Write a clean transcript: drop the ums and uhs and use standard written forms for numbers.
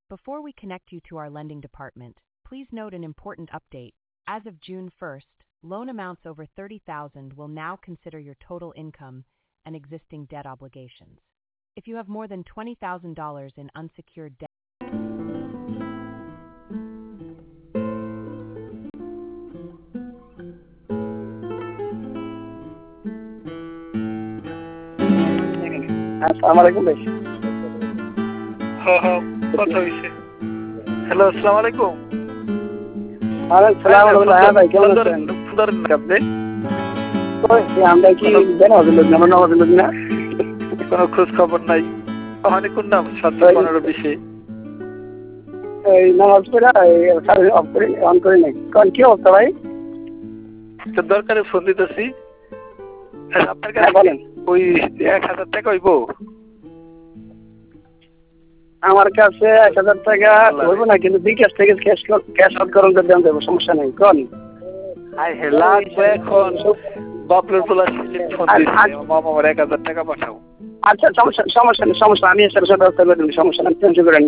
Before we connect you to our lending department, please note an important update. As of June 1st, loan amounts over $30,000 will now consider your total income and existing debt obligations. If you have more than $20,000 in unsecured debt, আসসালামু আলাইকুম ভাই। হ্যাঁ কথা হয়েছে। Hello, আসসালামু আলাইকুম। ওয়ালাইকুম সালাম রাহমাতুল্লাহ। হ্যাঁ ভাই, কেমন আছেন? ধরেন না আপনি আমরা কি বেনামাজি লোক না, নামাজি লোক না? কোনো খোঁজ খবর নাই। ওখানে কোন নাম 715-20 এই নামাজ পড়া সার্ভিস অফ করে অন করে নাই। কোন কি অবস্থা ভাই? তো দরকারে ফোন দিতেছি। আপনার হ্যাঁ কাছে বলেন। ওই 1000 টাকা হইব? আমার কাছে 1000 টাকা হইব না, কিন্তু বিকাশ থেকে ক্যাশ আউট করুন তো দেন দেবো, সমস্যা নাই। কোন আই লাগবে এখন বাপলের পোলা ফোন দিচ্ছে, মামা আমার 1000 টাকা পাঠাও। আচ্ছা, সমস্যা নেই, আমি এর সাথে ব্যবস্থা করে দেবো, সমস্যা নেই, টেনশন করেন না।